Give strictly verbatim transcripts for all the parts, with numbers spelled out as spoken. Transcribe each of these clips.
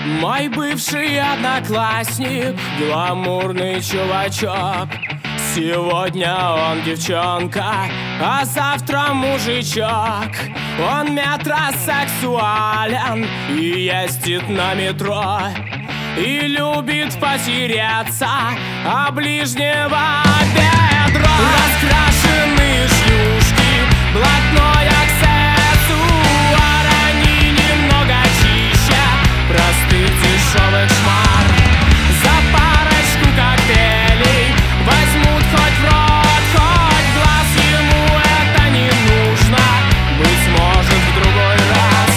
Мой бывший одноклассник, гламурный чувачок. Сегодня он девчонка, а завтра мужичок. Он метросексуален и ездит на метро, и любит потеряться о ближнего бедра. Раскрашенные шлюшки, блатной аксессуар, они немного чище простых дешевых шмар. За парочку коктейлей возьмут хоть в рот, хоть в глаз. Ему это не нужно, быть может, в другой раз.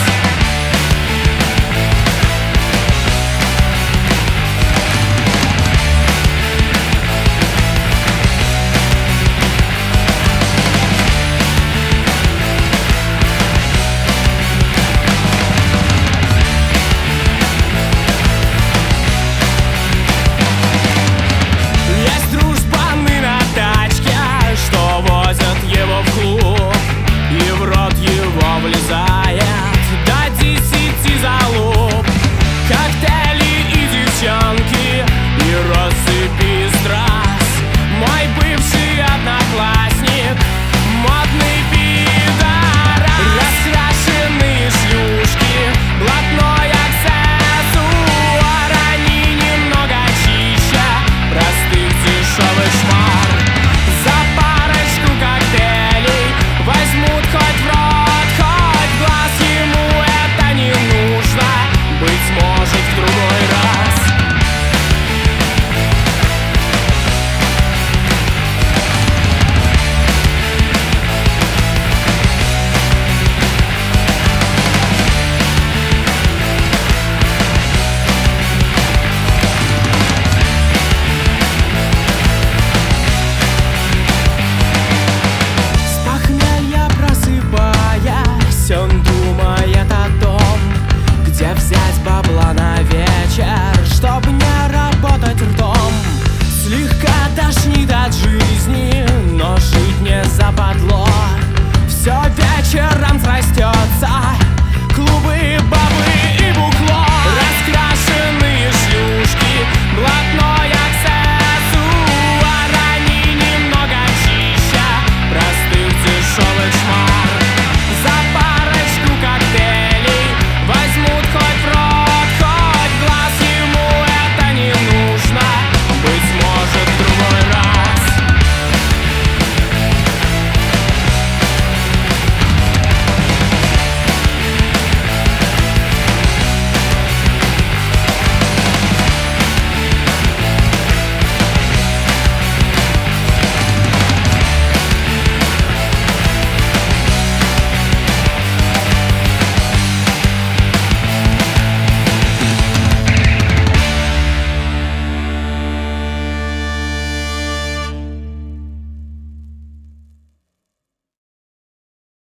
Его в клуб, и в рот его влезает до десяти залуп. Коктейли и девчонки, и россыпи страз. Мой бывший одноклассник, модный пидорас. Раскрашенные шлюшки, блатной аксессуар, они немного чище простых дешевых шмар. Возьмут хоть в рот, хоть в глаз. Ему это не нужно, быть может, в другой раз. Он думает о том, где взять бабла на вечер, чтоб не работать ртом. Слегка тошнит от жизни.